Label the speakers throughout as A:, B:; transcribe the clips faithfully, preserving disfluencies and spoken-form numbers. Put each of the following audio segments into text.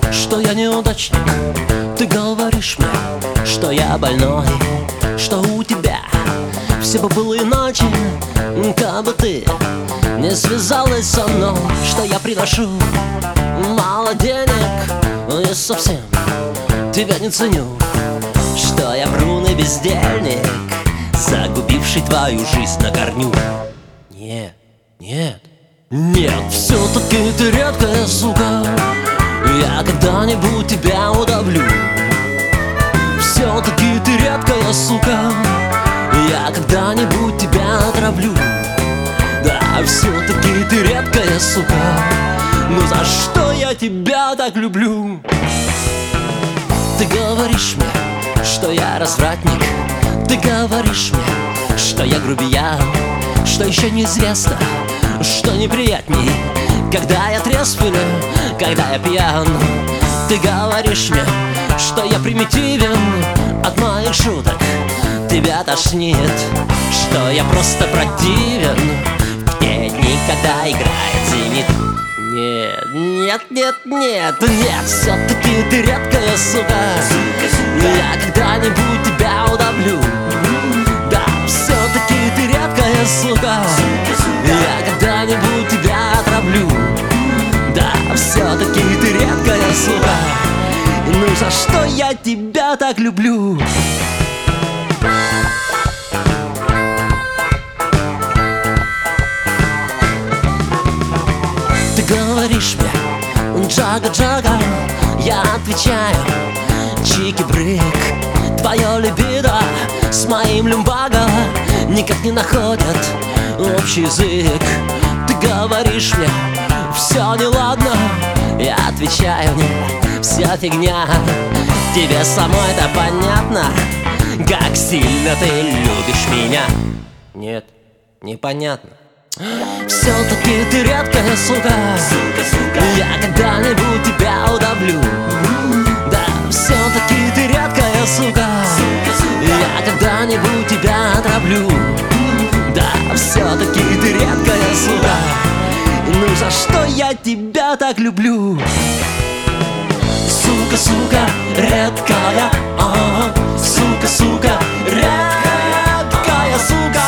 A: что я неудачник. Ты говоришь мне, что я больной, что у тебя все бы было иначе, как бы ты не связалась со мной. Что я приношу мало денег и совсем тебя не ценю. Что я врун и бездельник, загубивший твою жизнь на корню. Нет, нет, нет, все-таки ты редкая сука. Я когда-нибудь тебя удавлю. Все-таки ты редкая сука. Я когда-нибудь тебя отравлю. Да, все-таки ты редкая сука. Ну за что я тебя так люблю? Ты говоришь мне, что я развратник. Ты говоришь мне, что я грубиян. Что еще неизвестно, что неприятней, когда я трезв или когда я пьян. Ты говоришь мне, что я примитивен от моих шуток. Тебя тошнит, что я просто противен в те дни, когда играет зенит. Нет, нет, нет, нет, нет, все-таки ты редкая сука. Я когда-нибудь тебя удавлю. Да, все-таки ты редкая сука. Я когда-нибудь тебя отравлю. Да, все-таки ты редкая сука. Ну за что я тебя так люблю? Ты говоришь мне, джага-джага, я отвечаю, чики-брик. Твое либидо с моим люмбаго никак не находят общий язык. Ты говоришь мне, все неладно. Я отвечаю, нет, вся фигня. Тебе самой-то понятно, как сильно ты любишь меня? Нет, непонятно. Все-таки ты редкая сука. Я когда-нибудь тебя удавлю. Да, все-таки ты редкая сука. Я когда-нибудь тебя отравлю. Да, все-таки ты редкая сука. Ну за что я тебя так люблю? Сука, сука, редкая, а, сука, сука, редкая сука.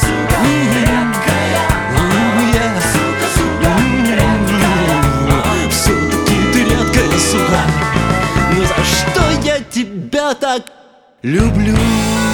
A: Все-таки ты редкая сука. Ну за что я тебя так люблю?